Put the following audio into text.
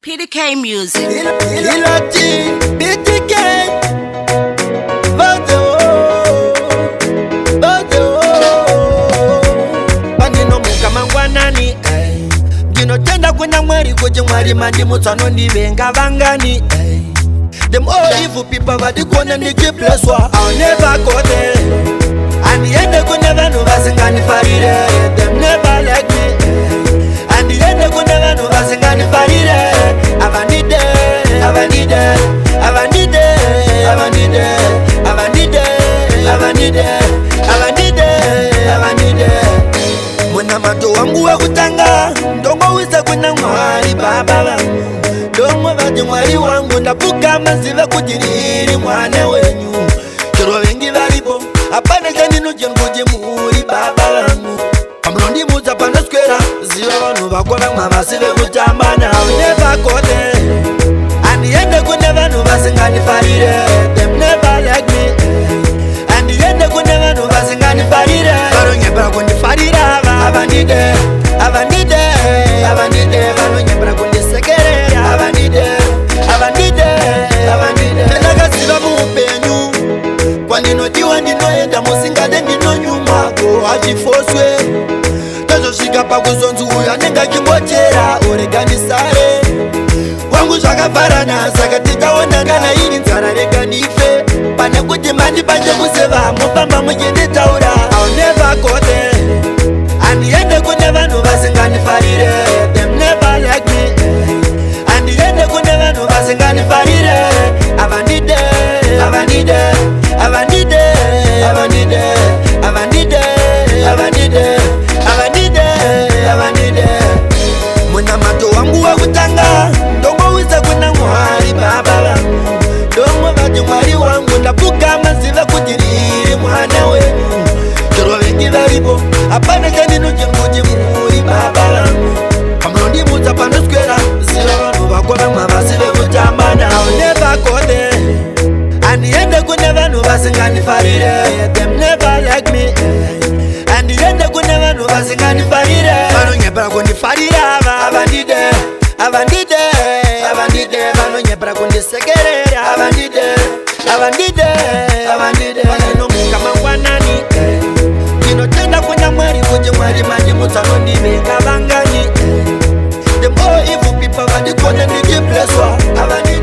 PDK Music. Ilati, PDK. Panino mukama ngwanani. Gino tenda kwenda mwari koje mwari mandi mutsano ndivenga vangani. Them all evil people but they gonna niki bless wa. I'll never go there. And the end they could never know vasingani farire. Them never like me. And the end they could never know vasingani farire. Avanide, avanide, avanide, avanide, avanide, avanide, avanide, avanide. Mwana mato wangu wa kutanga, ndongo wisa kuna mwari baba wangu. Ndongo vati mwari wangu, ndapuka masiva kujiriri mwana wenyu. Kero wengi varipo, apane janinu jenguji muri baba wangu. Kamlondi muza panda skwera, ziwa wanu wakona mavasive kujambana. I'll never go there. And the end they could never know vasingani farire. Them never like me. And the end they could never know vasingani farire. Vano nyebra kundi farira. Avanide, avanide, avanide. Vano nyebra kundi sekere. Avanide, avanide, avanide. Tenaga siva mupenyu. Kwandino diwa ndino enda musingade ndino nyumako. Ajifoswe. Tezo shika pakuzonzu uya nenga kingochera. Oregani sare. Wangu zvakafarana saka titaonangana iri nzara rega nife pane kuti mandi panje kuseva mufamba muchinditaura I'll never go there handiende kune vanhu vasinganifarire Them never like me handiende kune vanhu vasinganifarire Avanide, avanide, avanide, avanide, avanide, avanide, avanide, avanide. Muna mato wangu wa kutanga kuna mwari baba wangu Dongo vati mwari wangu Ndapuka masiva kujiriri mwana wenyu Kero wengi varipo Apane janinu jenguji muri baba wangu Kamlondi muza pano skwera Zira wanu wakona mavasive kujambana I'll never go there Andiende kune vanu vasingani farire Them never like me Andiende kune vanu vasingani farire Vanu nyebra kundi farira Avandide, avandide Avandide, vano nyebra kundi sekere Avandide, avandide, avandide Vanino mukama ngwanani Gino tenda kunya mwari kuje mwari mandi mutsano ndivenga vangani Them all evil people vadi kone niki bless wa Avandide